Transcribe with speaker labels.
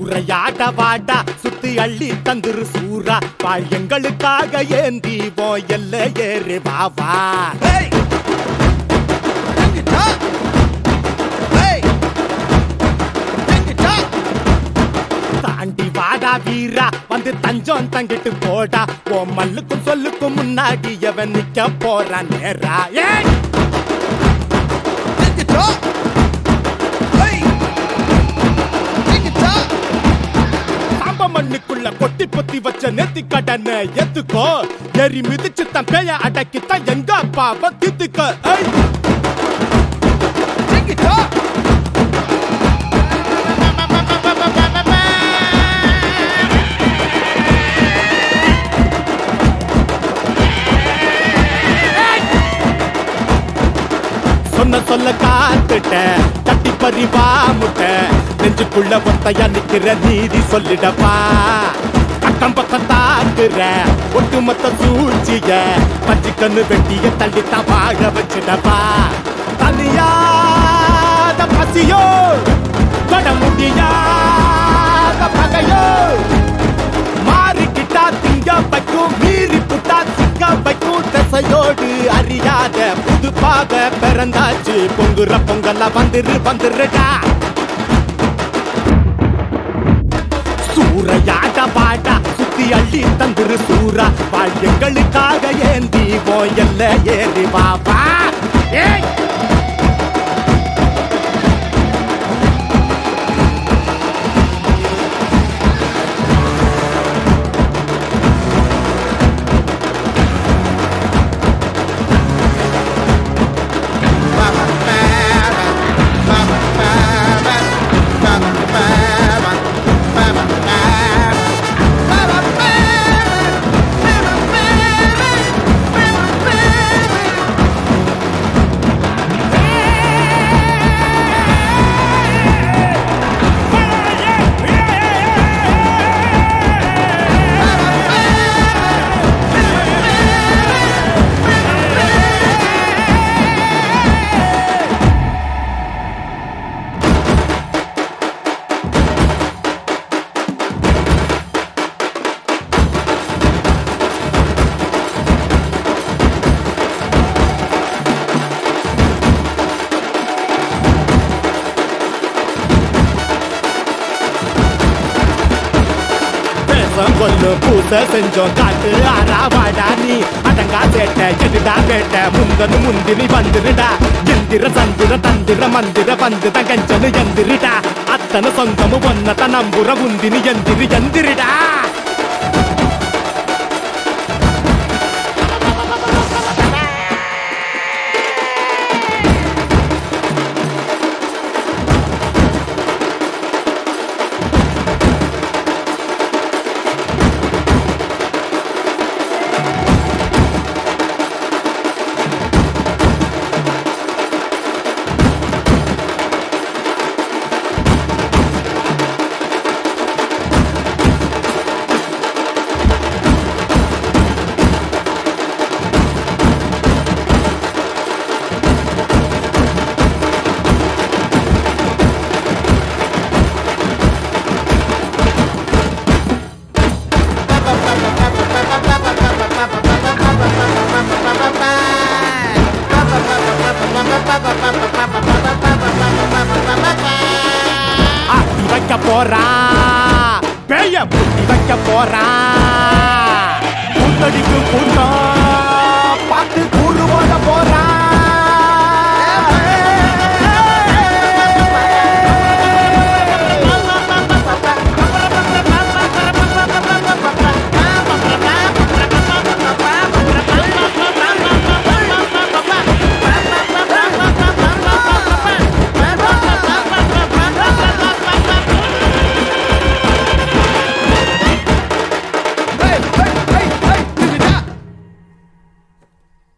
Speaker 1: சூறையாட வாடா சுத்தி அள்ளி தந்துரு சூரா வாழ் எங்களுக்காக ஏந்தி போ எல்ல ஏறு வாவா தாண்டி வாடா வீரா வந்து தஞ்சம் தங்கிட்டு போடா ஓ மல்லுக்கும் சொல்லுக்கும் முன்னாடி எவன் நிக்க போறான் நேரா மண்ணுக்குள்ள கொட்டி பொத்தி வச்ச நெத்தி கடனை எத்துக்கோ எரி மிதிச்சு தன் பேய அடக்கித்தான் எங்க அப்பாவை தித்துக்க சொன்ன சொல்ல காத்துட்ட தட்டி பறிவா முட்ட நெஞ்சுக்குள்ள ஒத்தையா நிக்கிற நீதி சொல்லிடப்பா அக்கம் பக்கம் தாக்குற ஒட்டுமொத்த சூழ்ச்சிய பச்சை கண்ணு வெட்டிய தள்ளித்தா வாழ வச்சிடப்பா தனியாத பசியோ தொட முடியாத பகையோ மாறிக்கிட்டா திங்க வைக்கும் மீறி புட்டா சிக்க வைக்கும் திசையோடு அறியாத புது பாத பிறந்தாச்சு பொங்குற பொங்கல்ல வந்துருடா சூறையாட பாடா சுத்தி அள்ளி தந்துரு சூரா வாழ் எங்களுக்காக ஏந்தி போ எல்ல ஏறி வாவா கொல்லு பூச செஞ்சோம் காட்டு ஆறாவாடா நீ அடங்கா சேட்ட எதுடா வேட்ட முந்தனு முந்தினி வந்துருடா எந்திர சந்திர தந்திர மந்திர வந்து தங்கஞ்சனு எந்திரிடா அத்தனை சொந்தமு ஒன்னத நம்புற முந்தினி எந்திரிடா ஆட்டி வைக்க போறா பேய புட்டி வைக்க போறா புத்தடிக்கு புத்தா